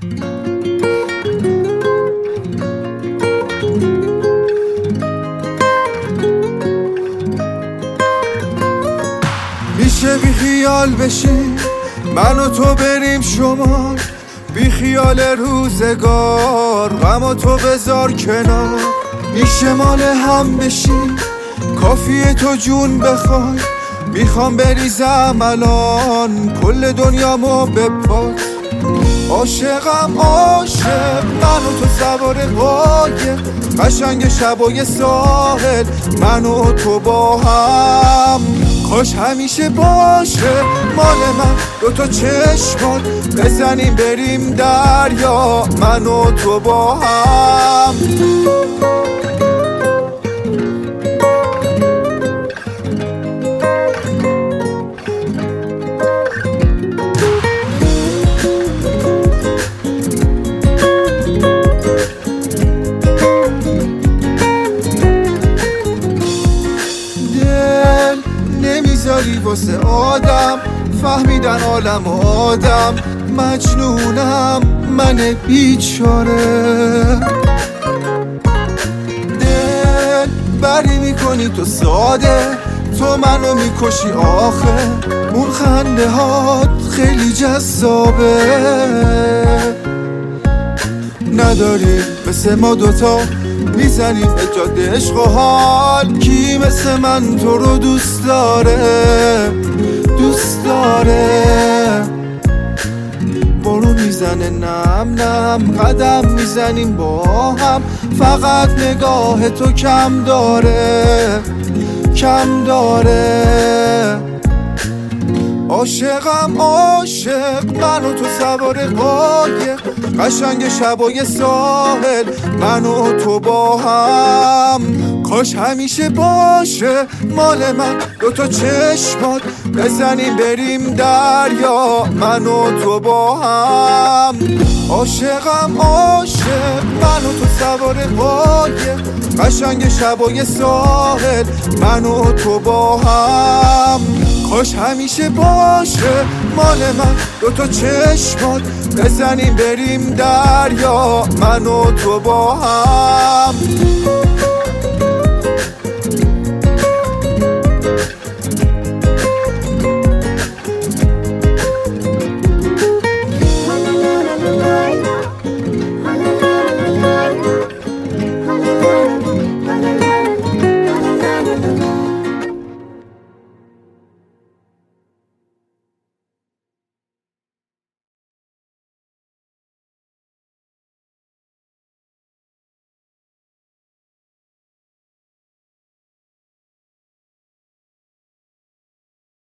میشه بی خیال بشیم من و تو بریم شمال، بی خیال روزگار غم و تو بذار کنار. میشه مال هم بشیم کافیه تو جون بخوای، میخوام بریزم الان کل دنیامو به پات. عاشقم عاشق من و تو سوار قایق، قشنگ شبای ساحل من و تو با هم. کاش همیشه باشه مال من دوتا چشمات، بزنیم بریم دریا من و تو با هم. نمیذاری واسه آدم، فهمیدن عالم و آدم مجنونم من بیچاره. دل بری میکنی تو ساده، تو منو میکشی آخه، اون خنده هات خیلی جذابه. نداریم مثل ما دوتا میزنیم به جاده عشق و حال، کی مثل من تو رو دوست داره دوست داره. بارون میزنه نم نم، قدم میزنیم با هم، فقط نگاه تو کم داره کم داره. عاشقم عاشق من و تو سوار قایق، قشنگ شبای ساحل من و تو با هم. کاش همیشه باشه مال من دوتا چشمات، بزنیم بریم دریا من و تو با هم. عاشقم عاشق من و تو سوار قایق، قشنگ شبای ساحل من و تو با هم. کاش همیشه باشه مال من دوتا چشمات، بزنیم بریم دریا من و تو با هم.